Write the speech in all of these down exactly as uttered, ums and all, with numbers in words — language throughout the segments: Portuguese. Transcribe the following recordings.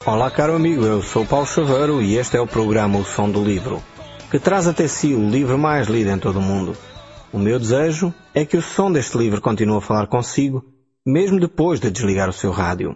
Olá, caro amigo, eu sou Paulo Chaveiro e este é o programa O Som do Livro, que traz até si o livro mais lido em todo o mundo. O meu desejo é que o som deste livro continue a falar consigo, mesmo depois de desligar o seu rádio.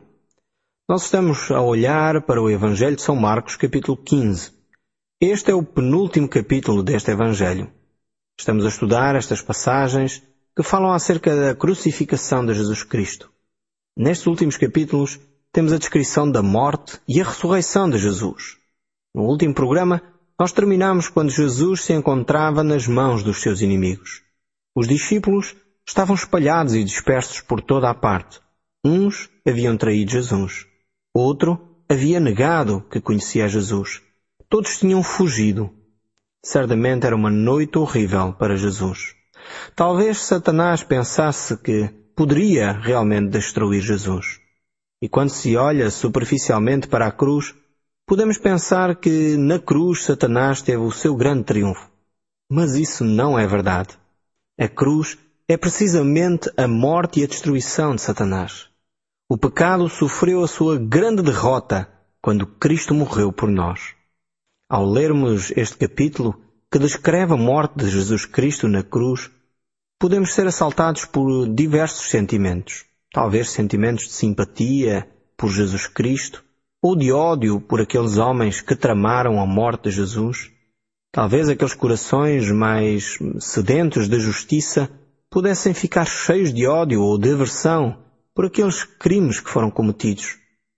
Nós estamos a olhar para o Evangelho de São Marcos, capítulo quinze. Este é o penúltimo capítulo deste Evangelho. Estamos a estudar estas passagens que falam acerca da crucificação de Jesus Cristo. Nestes últimos capítulos, temos a descrição da morte e a ressurreição de Jesus. No último programa, nós terminamos quando Jesus se encontrava nas mãos dos seus inimigos. Os discípulos estavam espalhados e dispersos por toda a parte. Uns haviam traído Jesus. Outro havia negado que conhecia Jesus. Todos tinham fugido. Certamente era uma noite horrível para Jesus. Talvez Satanás pensasse que poderia realmente destruir Jesus. E quando se olha superficialmente para a cruz, podemos pensar que na cruz Satanás teve o seu grande triunfo. Mas isso não é verdade. A cruz é precisamente a morte e a destruição de Satanás. O pecado sofreu a sua grande derrota quando Cristo morreu por nós. Ao lermos este capítulo, que descreve a morte de Jesus Cristo na cruz, podemos ser assaltados por diversos sentimentos. Talvez sentimentos de simpatia por Jesus Cristo, ou de ódio por aqueles homens que tramaram a morte de Jesus. Talvez aqueles corações mais sedentos de justiça pudessem ficar cheios de ódio ou de aversão por aqueles crimes que foram cometidos.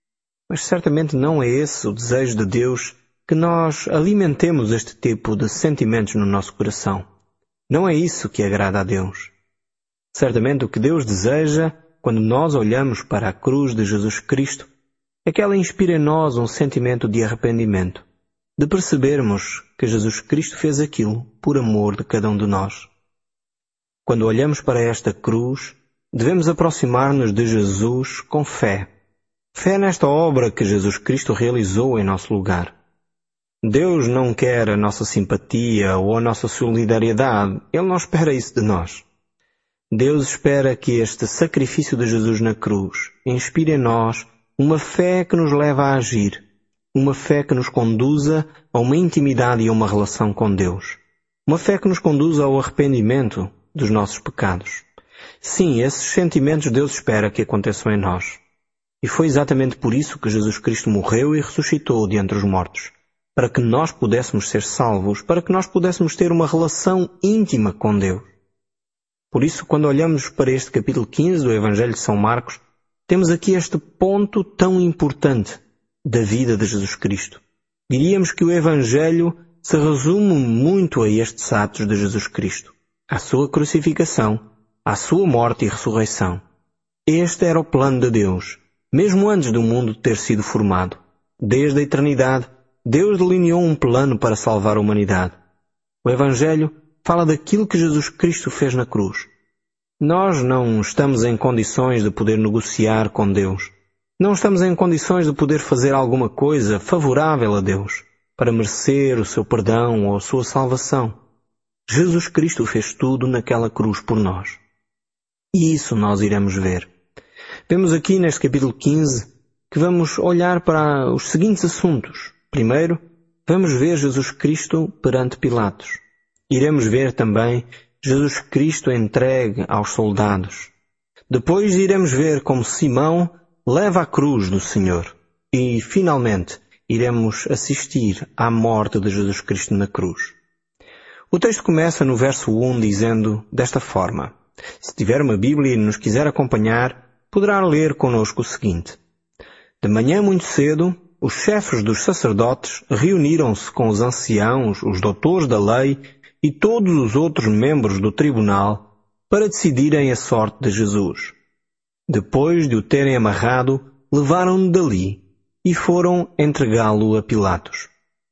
Mas certamente não é esse o desejo de Deus, que nós alimentemos este tipo de sentimentos no nosso coração. Não é isso que agrada a Deus. Certamente o que Deus deseja, quando nós olhamos para a cruz de Jesus Cristo, é que ela inspire em nós um sentimento de arrependimento, de percebermos que Jesus Cristo fez aquilo por amor de cada um de nós. Quando olhamos para esta cruz, devemos aproximar-nos de Jesus com fé. Fé nesta obra que Jesus Cristo realizou em nosso lugar. Deus não quer a nossa simpatia ou a nossa solidariedade. Ele não espera isso de nós. Deus espera que este sacrifício de Jesus na cruz inspire em nós uma fé que nos leva a agir, uma fé que nos conduza a uma intimidade e a uma relação com Deus, uma fé que nos conduza ao arrependimento dos nossos pecados. Sim, esses sentimentos Deus espera que aconteçam em nós. E foi exatamente por isso que Jesus Cristo morreu e ressuscitou de entre os mortos, para que nós pudéssemos ser salvos, para que nós pudéssemos ter uma relação íntima com Deus. Por isso, quando olhamos para este capítulo quinze do Evangelho de São Marcos, temos aqui este ponto tão importante da vida de Jesus Cristo. Diríamos que o Evangelho se resume muito a estes atos de Jesus Cristo, à sua crucificação, à sua morte e ressurreição. Este era o plano de Deus, mesmo antes do mundo ter sido formado. Desde a eternidade, Deus delineou um plano para salvar a humanidade. O Evangelho fala daquilo que Jesus Cristo fez na cruz. Nós não estamos em condições de poder negociar com Deus. Não estamos em condições de poder fazer alguma coisa favorável a Deus para merecer o seu perdão ou a sua salvação. Jesus Cristo fez tudo naquela cruz por nós. E isso nós iremos ver. Vemos aqui neste capítulo quinze que vamos olhar para os seguintes assuntos. Primeiro, vamos ver Jesus Cristo perante Pilatos. Iremos ver também Jesus Cristo entregue aos soldados. Depois iremos ver como Simão leva a cruz do Senhor. E, finalmente, iremos assistir à morte de Jesus Cristo na cruz. O texto começa no verso um dizendo desta forma. Se tiver uma Bíblia e nos quiser acompanhar, poderá ler connosco o seguinte. De manhã muito cedo, os chefes dos sacerdotes reuniram-se com os anciãos, os doutores da lei e todos os outros membros do tribunal para decidirem a sorte de Jesus. Depois de o terem amarrado, levaram-no dali e foram entregá-lo a Pilatos.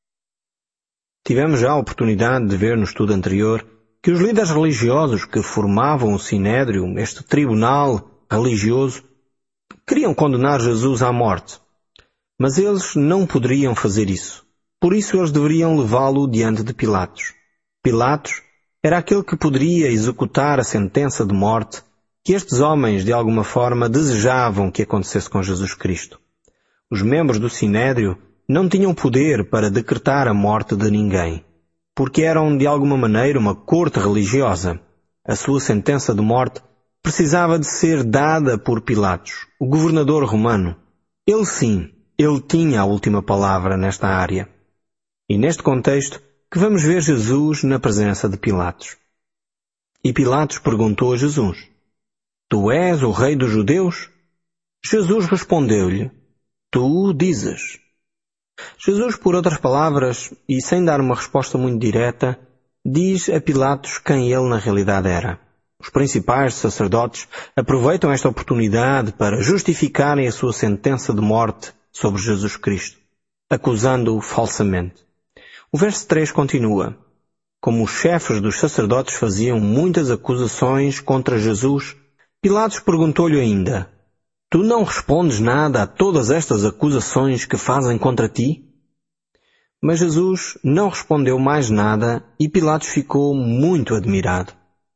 Tivemos já a oportunidade de ver no estudo anterior que os líderes religiosos que formavam o Sinédrio, este tribunal religioso, queriam condenar Jesus à morte. Mas eles não poderiam fazer isso. Por isso eles deveriam levá-lo diante de Pilatos. Pilatos era aquele que poderia executar a sentença de morte que estes homens, de alguma forma, desejavam que acontecesse com Jesus Cristo. Os membros do Sinédrio não tinham poder para decretar a morte de ninguém, porque eram de alguma maneira uma corte religiosa. A sua sentença de morte precisava de ser dada por Pilatos, o governador romano. Ele sim, ele tinha a última palavra nesta área. E neste contexto que vamos ver Jesus na presença de Pilatos. E Pilatos perguntou a Jesus: Tu és o rei dos judeus? Jesus respondeu-lhe: Tu o dizes. Jesus, por outras palavras, e sem dar uma resposta muito direta, diz a Pilatos quem ele na realidade era. Os principais sacerdotes aproveitam esta oportunidade para justificarem a sua sentença de morte sobre Jesus Cristo, acusando-o falsamente. O verso três continua: Como os chefes dos sacerdotes faziam muitas acusações contra Jesus, Pilatos perguntou-lhe ainda: Tu não respondes nada a todas estas acusações que fazem contra ti? Mas Jesus não respondeu mais nada e Pilatos ficou muito admirado.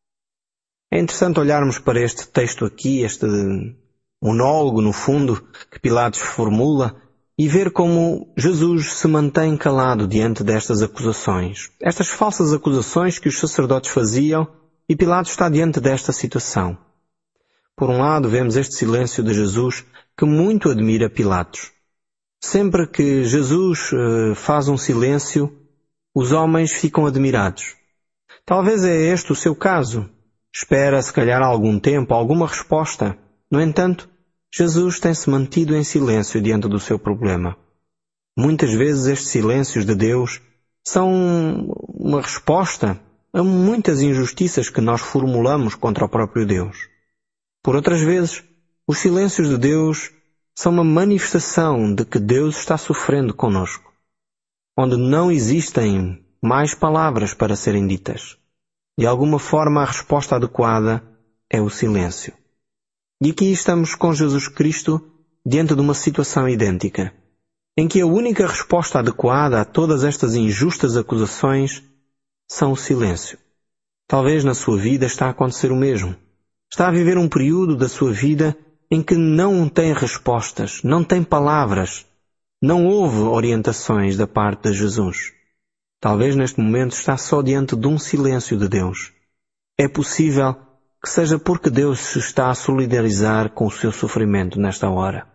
É interessante olharmos para este texto aqui, este monólogo, no fundo, que Pilatos formula, e ver como Jesus se mantém calado diante destas acusações. Estas falsas acusações que os sacerdotes faziam, e Pilatos está diante desta situação. Por um lado, vemos este silêncio de Jesus que muito admira Pilatos. Sempre que Jesus uh, faz um silêncio, os homens ficam admirados. Talvez é este o seu caso. Espera, se calhar, algum tempo, alguma resposta. No entanto, Jesus tem-se mantido em silêncio diante do seu problema. Muitas vezes estes silêncios de Deus são uma resposta a muitas injustiças que nós formulamos contra o próprio Deus. Por outras vezes, os silêncios de Deus são uma manifestação de que Deus está sofrendo conosco, onde não existem mais palavras para serem ditas. De alguma forma, a resposta adequada é o silêncio. E aqui estamos com Jesus Cristo diante de uma situação idêntica, em que a única resposta adequada a todas estas injustas acusações são o silêncio. Talvez na sua vida está a acontecer o mesmo. Está a viver um período da sua vida em que não tem respostas, não tem palavras, não houve orientações da parte de Jesus. Talvez neste momento está só diante de um silêncio de Deus. É possível que seja porque Deus se está a solidarizar com o seu sofrimento nesta hora.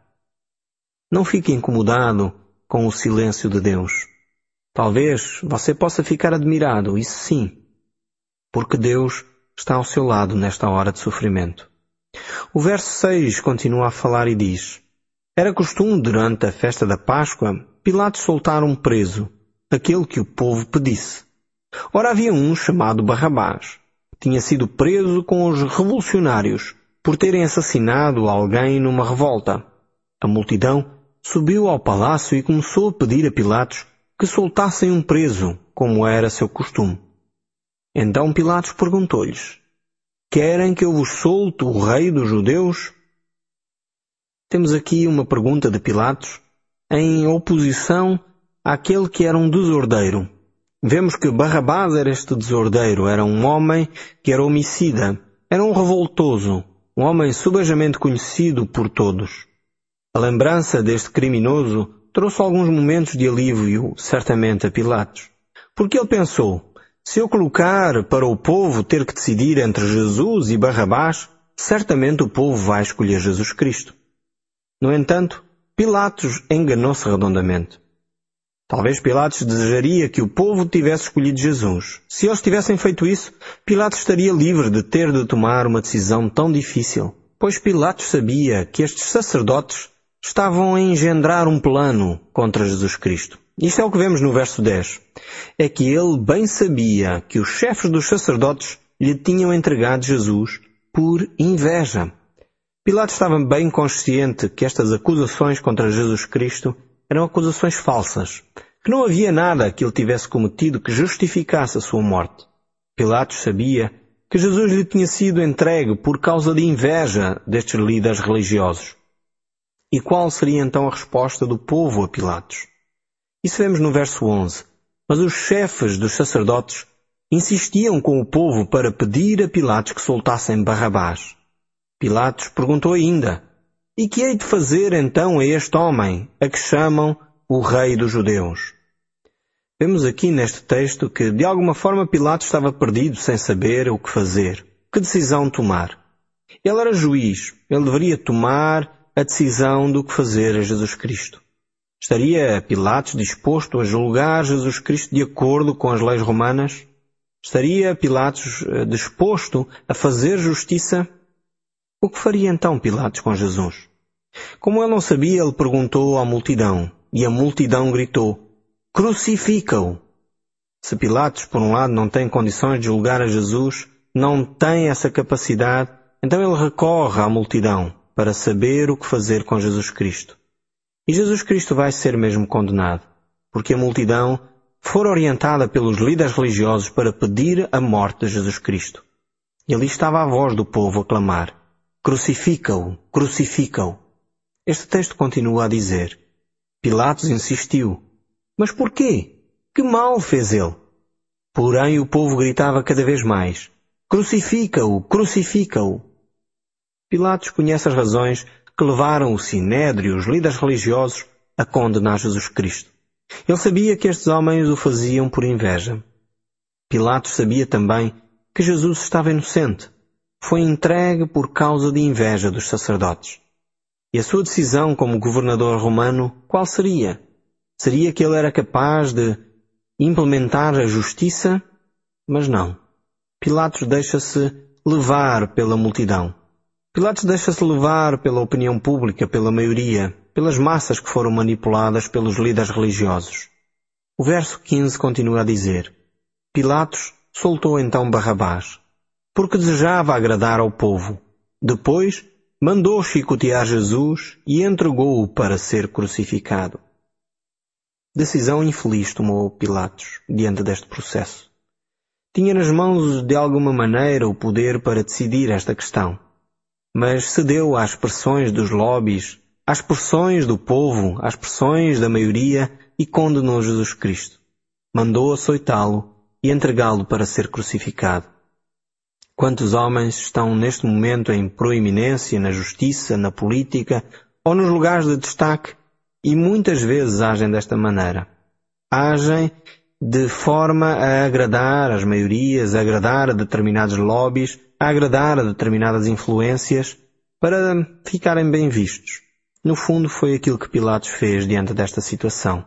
Não fique incomodado com o silêncio de Deus. Talvez você possa ficar admirado, isso sim, porque Deus está ao seu lado nesta hora de sofrimento. O verso seis continua a falar e diz: Era costume durante a festa da Páscoa Pilatos soltar um preso, aquele que o povo pedisse. Ora havia um chamado Barrabás. Tinha sido preso com os revolucionários por terem assassinado alguém numa revolta. A multidão subiu ao palácio e começou a pedir a Pilatos que soltassem um preso, como era seu costume. Então Pilatos perguntou-lhes: Querem que eu vos solte o rei dos judeus? Temos aqui uma pergunta de Pilatos em oposição àquele que era um desordeiro. Vemos que Barrabás era este desordeiro, era um homem que era homicida, era um revoltoso, um homem subejamente conhecido por todos. A lembrança deste criminoso trouxe alguns momentos de alívio, certamente, a Pilatos, porque ele pensou: se eu colocar para o povo ter que decidir entre Jesus e Barrabás, certamente o povo vai escolher Jesus Cristo. No entanto, Pilatos enganou-se redondamente. Talvez Pilatos desejaria que o povo tivesse escolhido Jesus. Se eles tivessem feito isso, Pilatos estaria livre de ter de tomar uma decisão tão difícil, pois Pilatos sabia que estes sacerdotes estavam a engendrar um plano contra Jesus Cristo. Isto é o que vemos no verso dez. É que ele bem sabia que os chefes dos sacerdotes lhe tinham entregado Jesus por inveja. Pilatos estava bem consciente que estas acusações contra Jesus Cristo eram acusações falsas, que não havia nada que ele tivesse cometido que justificasse a sua morte. Pilatos sabia que Jesus lhe tinha sido entregue por causa de inveja destes líderes religiosos. E qual seria então a resposta do povo a Pilatos? Isso vemos no verso onze. Mas os chefes dos sacerdotes insistiam com o povo para pedir a Pilatos que soltassem Barrabás. Pilatos perguntou ainda: E que hei de fazer então a este homem, a que chamam o Rei dos Judeus? Vemos aqui neste texto que, de alguma forma, Pilatos estava perdido sem saber o que fazer, que decisão tomar. Ele era juiz, ele deveria tomar a decisão do que fazer a Jesus Cristo. Estaria Pilatos disposto a julgar Jesus Cristo de acordo com as leis romanas? Estaria Pilatos disposto a fazer justiça? O que faria então Pilatos com Jesus? Como ele não sabia, ele perguntou à multidão, e a multidão gritou: crucifica-o! Se Pilatos, por um lado, não tem condições de julgar a Jesus, não tem essa capacidade, então ele recorre à multidão para saber o que fazer com Jesus Cristo. E Jesus Cristo vai ser mesmo condenado, porque a multidão for orientada pelos líderes religiosos para pedir a morte de Jesus Cristo. E ali estava a voz do povo a clamar: crucifica-o, crucifica-o. Este texto continua a dizer: Pilatos insistiu: mas porquê? Que mal fez ele? Porém o povo gritava cada vez mais: crucifica-o, crucifica-o. Pilatos conhece as razões que levaram o Sinédrio e os líderes religiosos a condenar Jesus Cristo. Ele sabia que estes homens o faziam por inveja. Pilatos sabia também que Jesus estava inocente. Foi entregue por causa de inveja dos sacerdotes. E a sua decisão como governador romano, qual seria? Seria que ele era capaz de implementar a justiça? Mas não. Pilatos deixa-se levar pela multidão. Pilatos deixa-se levar pela opinião pública, pela maioria, pelas massas que foram manipuladas pelos líderes religiosos. O verso quinze continua a dizer: Pilatos soltou então Barrabás, porque desejava agradar ao povo. Depois mandou chicotear Jesus e entregou-o para ser crucificado. Decisão infeliz tomou Pilatos diante deste processo. Tinha nas mãos de alguma maneira o poder para decidir esta questão, mas cedeu às pressões dos lobbies, às pressões do povo, às pressões da maioria e condenou Jesus Cristo. Mandou açoitá-lo e entregá-lo para ser crucificado. Quantos homens estão neste momento em proeminência na justiça, na política ou nos lugares de destaque e muitas vezes agem desta maneira. Agem de forma a agradar as maiorias, a agradar a determinados lobbies, a agradar a determinadas influências para ficarem bem vistos. No fundo foi aquilo que Pilatos fez diante desta situação.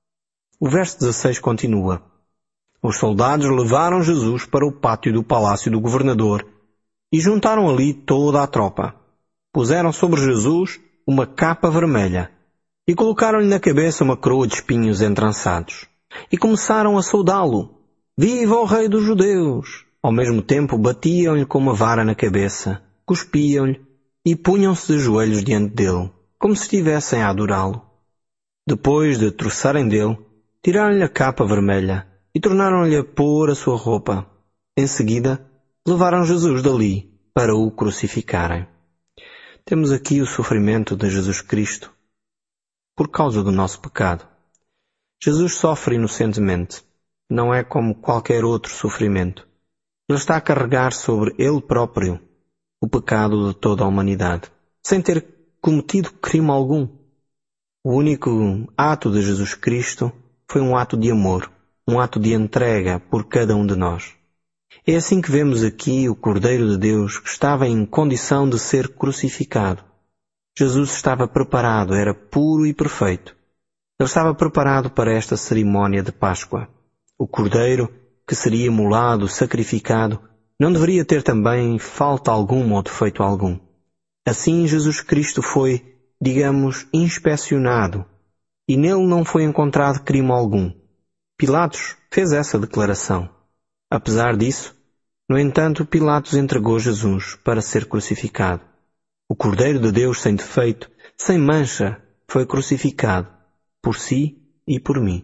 O verso dezasseis continua: Os soldados levaram Jesus para o pátio do palácio do governador e juntaram ali toda a tropa. Puseram sobre Jesus uma capa vermelha e colocaram-lhe na cabeça uma coroa de espinhos entrançados. E começaram a saudá-lo: Viva o Rei dos Judeus! Ao mesmo tempo batiam-lhe com uma vara na cabeça, cuspiam-lhe e punham-se de joelhos diante dele, como se estivessem a adorá-lo. Depois de troçarem dele, tiraram-lhe a capa vermelha e tornaram-lhe a pôr a sua roupa. Em seguida, levaram Jesus dali para o crucificarem. Temos aqui o sofrimento de Jesus Cristo por causa do nosso pecado. Jesus sofre inocentemente. Não é como qualquer outro sofrimento. Ele está a carregar sobre ele próprio o pecado de toda a humanidade, sem ter cometido crime algum. O único ato de Jesus Cristo foi um ato de amor, um ato de entrega por cada um de nós. É assim que vemos aqui o Cordeiro de Deus que estava em condição de ser crucificado. Jesus estava preparado, era puro e perfeito. Ele estava preparado para esta cerimónia de Páscoa. O Cordeiro, que seria imolado, sacrificado, não deveria ter também falta alguma ou defeito algum. Assim Jesus Cristo foi, digamos, inspecionado, e nele não foi encontrado crime algum. Pilatos fez essa declaração. Apesar disso, no entanto, Pilatos entregou Jesus para ser crucificado. O Cordeiro de Deus sem defeito, sem mancha, foi crucificado, por si e por mim.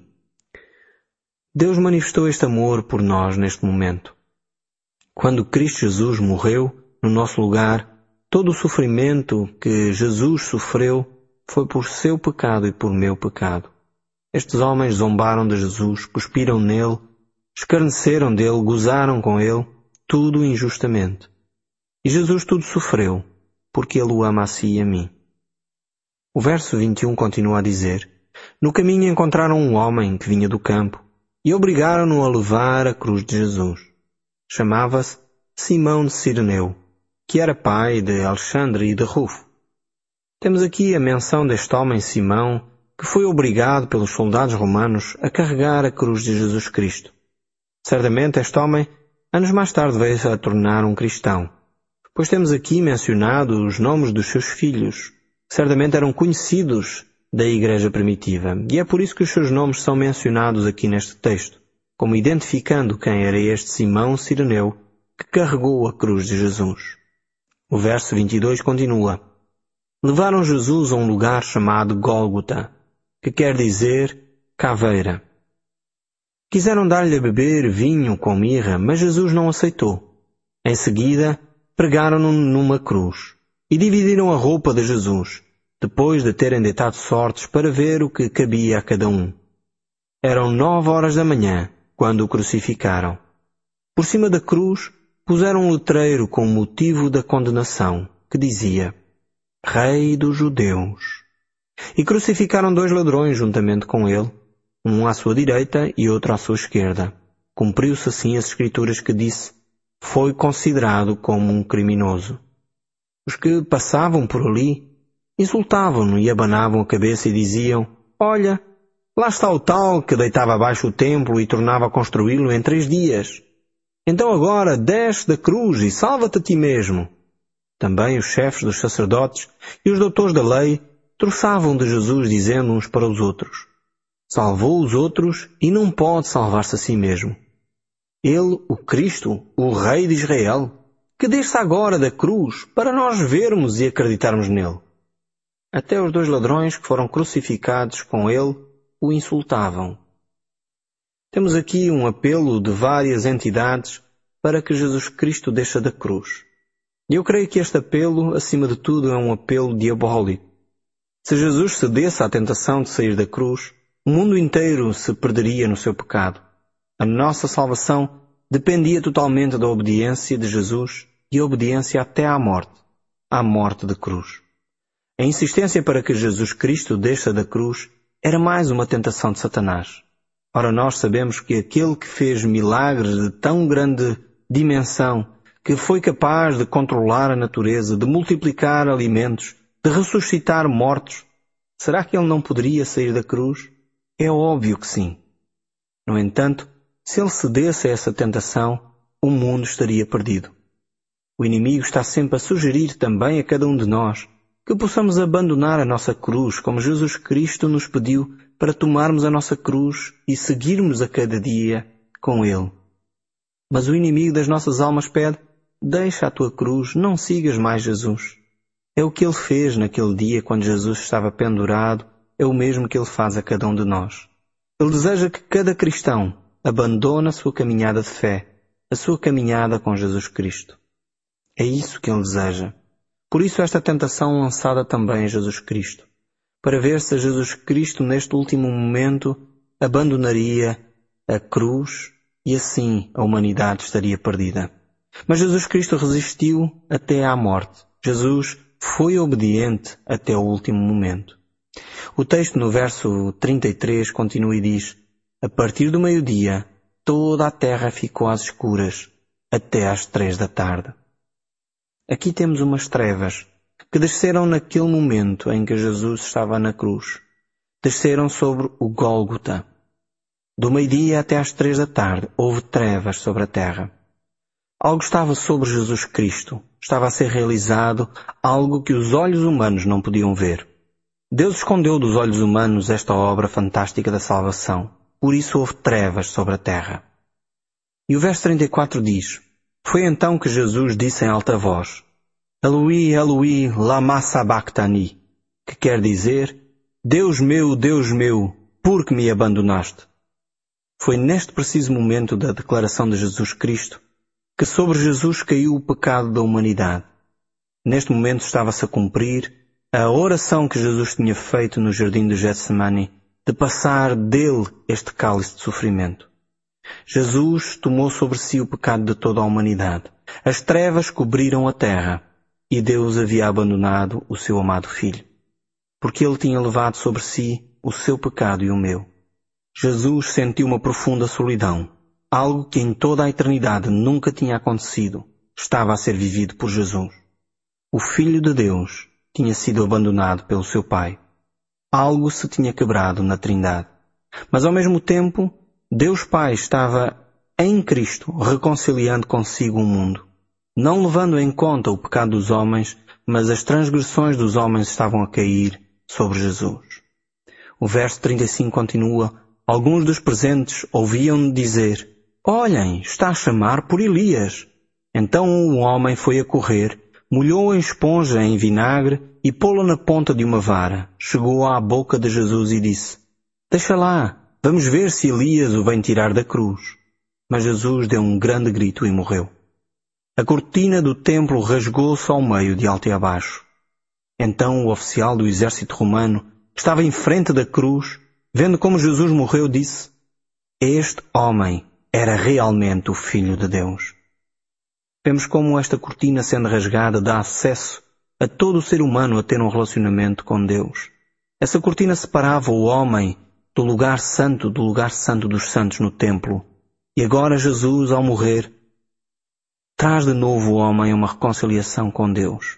Deus manifestou este amor por nós neste momento. Quando Cristo Jesus morreu no nosso lugar, todo o sofrimento que Jesus sofreu foi por seu pecado e por meu pecado. Estes homens zombaram de Jesus, cuspiram nele, escarneceram dele, gozaram com ele, tudo injustamente. E Jesus tudo sofreu, porque ele o ama a si e a mim. O verso vinte e um continua a dizer: No caminho encontraram um homem que vinha do campo e obrigaram-no a levar a cruz de Jesus. Chamava-se Simão de Cireneu, que era pai de Alexandre e de Rufo. Temos aqui a menção deste homem Simão, que foi obrigado pelos soldados romanos a carregar a cruz de Jesus Cristo. Certamente este homem, anos mais tarde, veio a tornar um cristão, pois temos aqui mencionado os nomes dos seus filhos, que certamente eram conhecidos da igreja primitiva, e é por isso que os seus nomes são mencionados aqui neste texto, como identificando quem era este Simão Cireneu que carregou a cruz de Jesus. O verso vinte e dois continua: Levaram Jesus a um lugar chamado Gólgota, que quer dizer caveira. Quiseram dar-lhe a beber vinho com mirra, mas Jesus não aceitou. Em seguida, pregaram-no numa cruz e dividiram a roupa de Jesus, depois de terem deitado sortes para ver o que cabia a cada um. Eram nove horas da manhã, quando o crucificaram. Por cima da cruz, puseram um letreiro com o motivo da condenação, que dizia: Rei dos Judeus. E crucificaram dois ladrões juntamente com ele, um à sua direita e outro à sua esquerda. Cumpriu-se assim as Escrituras que disse: Foi considerado como um criminoso. Os que passavam por ali insultavam-no e abanavam a cabeça e diziam: Olha, lá está o tal que deitava abaixo o templo e tornava a construí-lo em três dias. Então agora desce da cruz e salva-te a ti mesmo. Também os chefes dos sacerdotes e os doutores da lei troçavam de Jesus, dizendo uns para os outros: Salvou os outros e não pode salvar-se a si mesmo. Ele, o Cristo, o Rei de Israel, que desça agora da cruz para nós vermos e acreditarmos nele. Até os dois ladrões que foram crucificados com ele o insultavam. Temos aqui um apelo de várias entidades para que Jesus Cristo desça da cruz. E eu creio que este apelo, acima de tudo, é um apelo diabólico. Se Jesus cedesse à tentação de sair da cruz, o mundo inteiro se perderia no seu pecado. A nossa salvação dependia totalmente da obediência de Jesus e a obediência até à morte, à morte de cruz. A insistência para que Jesus Cristo desça da cruz era mais uma tentação de Satanás. Ora, nós sabemos que aquele que fez milagres de tão grande dimensão, que foi capaz de controlar a natureza, de multiplicar alimentos, de ressuscitar mortos, será que ele não poderia sair da cruz? É óbvio que sim. No entanto, se ele cedesse a essa tentação, o mundo estaria perdido. O inimigo está sempre a sugerir também a cada um de nós que possamos abandonar a nossa cruz, como Jesus Cristo nos pediu para tomarmos a nossa cruz e seguirmos a cada dia com Ele. Mas o inimigo das nossas almas pede: deixa a tua cruz, não sigas mais Jesus. É o que Ele fez naquele dia quando Jesus estava pendurado, é o mesmo que Ele faz a cada um de nós. Ele deseja que cada cristão abandone a sua caminhada de fé, a sua caminhada com Jesus Cristo. É isso que Ele deseja. Por isso esta tentação lançada também a Jesus Cristo, para ver se Jesus Cristo neste último momento abandonaria a cruz e assim a humanidade estaria perdida. Mas Jesus Cristo resistiu até à morte. Jesus foi obediente até o último momento. O texto no verso trinta e três continua e diz: a partir do meio-dia, toda a terra ficou às escuras, até às três da tarde. Aqui temos umas trevas que desceram naquele momento em que Jesus estava na cruz. Desceram sobre o Gólgota. Do meio-dia até às três da tarde, houve trevas sobre a terra. Algo estava sobre Jesus Cristo. Estava a ser realizado algo que os olhos humanos não podiam ver. Deus escondeu dos olhos humanos esta obra fantástica da salvação. Por isso houve trevas sobre a terra. E o verso trinta e quatro diz: foi então que Jesus disse em alta voz: Eloi, Eloi, lama sabachthani, que quer dizer: Deus meu, Deus meu, por que me abandonaste? Foi neste preciso momento da declaração de Jesus Cristo que sobre Jesus caiu o pecado da humanidade. Neste momento estava-se a cumprir a oração que Jesus tinha feito no jardim do Getsemane, de passar dele este cálice de sofrimento. Jesus tomou sobre si o pecado de toda a humanidade. As trevas cobriram a terra e Deus havia abandonado o seu amado Filho. porque ele tinha levado sobre si o seu pecado e o meu. Jesus sentiu uma profunda solidão. Algo que em toda a eternidade nunca tinha acontecido estava a ser vivido por Jesus. O Filho de Deus tinha sido abandonado pelo seu Pai. Algo se tinha quebrado na Trindade. Mas ao mesmo tempo, Deus Pai estava em Cristo reconciliando consigo o mundo, não levando em conta o pecado dos homens, mas as transgressões dos homens estavam a cair sobre Jesus. O verso trinta e cinco continua: alguns dos presentes ouviam-no dizer: olhem, está a chamar por Elias. Então o homem foi a correr, molhou a esponja em vinagre e pô-la na ponta de uma vara. Chegou à boca de Jesus e disse: deixa lá, vamos ver se Elias o vem tirar da cruz. Mas Jesus deu um grande grito e morreu. A cortina do templo rasgou-se ao meio de alto e abaixo. Então o oficial do exército romano, que estava em frente da cruz, vendo como Jesus morreu, disse: este homem era realmente o Filho de Deus. Vemos como esta cortina sendo rasgada dá acesso a todo o ser humano a ter um relacionamento com Deus. Essa cortina separava o homem do lugar santo, do lugar santo dos santos no templo. E agora Jesus, ao morrer, traz de novo o homem a uma reconciliação com Deus.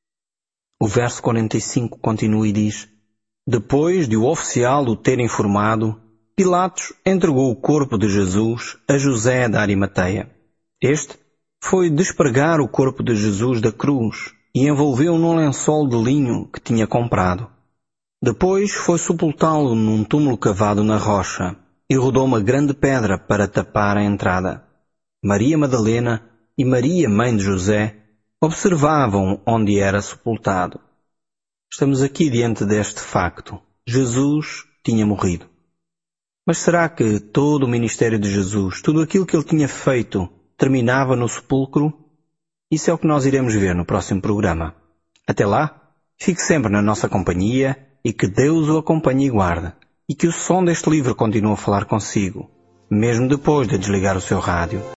O verso quarenta e cinco continua e diz: depois de o oficial o ter informado, Pilatos entregou o corpo de Jesus a José da Arimateia. Este foi despregar o corpo de Jesus da cruz e envolveu-o num lençol de linho que tinha comprado. Depois foi sepultá-lo num túmulo cavado na rocha e rodou uma grande pedra para tapar a entrada. Maria Madalena e Maria, mãe de José, observavam onde era sepultado. Estamos aqui diante deste facto. Jesus tinha morrido. Mas será que todo o ministério de Jesus, tudo aquilo que ele tinha feito, terminava no sepulcro? Isso é o que nós iremos ver no próximo programa. Até lá, fique sempre na nossa companhia e que Deus o acompanhe e guarde, e que o som deste livro continue a falar consigo, mesmo depois de desligar o seu rádio.